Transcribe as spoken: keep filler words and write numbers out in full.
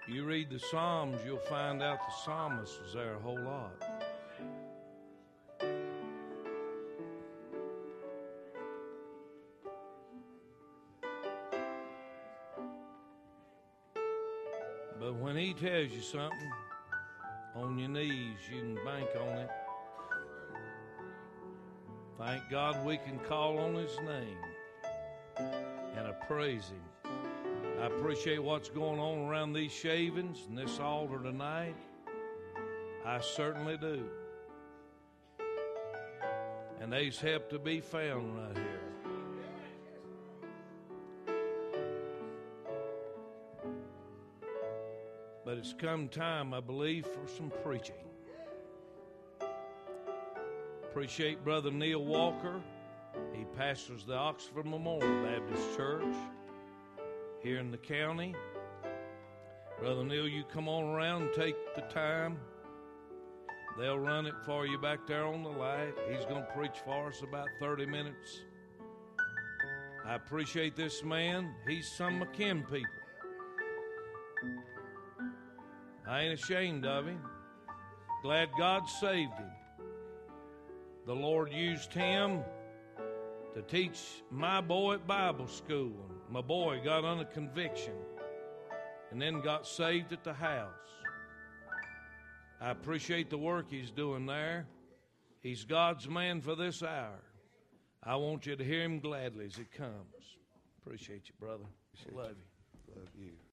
You read the Psalms, you'll find out the psalmist was there a whole lot. But when he tells you something, on your knees, you can bank on it. Thank God we can call on his name and I praise him. I appreciate what's going on around these shavings and this altar tonight. I certainly do. And there's help to be found right here. But it's come time, I believe, for some preaching. Appreciate Brother Neil Walker. He pastors the Oxford Memorial Baptist Church here in the county. Brother Neil, you come on around and take the time. They'll run it for you back there on the light. He's going to preach for us about thirty minutes. I appreciate this man. He's some McKim people. I ain't ashamed of him. Glad God saved him. The Lord used him to teach my boy at Bible school. My boy got under conviction and then got saved at the house. I appreciate the work he's doing there. He's God's man for this hour. I want you to hear him gladly as he comes. Appreciate you, brother. Appreciate Love you. you. Love you.